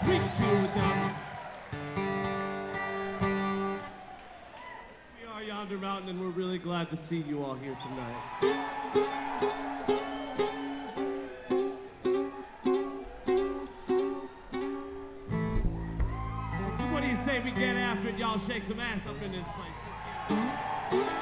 Preach to you with them. We are Yonder Mountain, and we're really glad to see you all here tonight. So what do you say we get after it? Y'all shake some ass up in this place. Let's get it.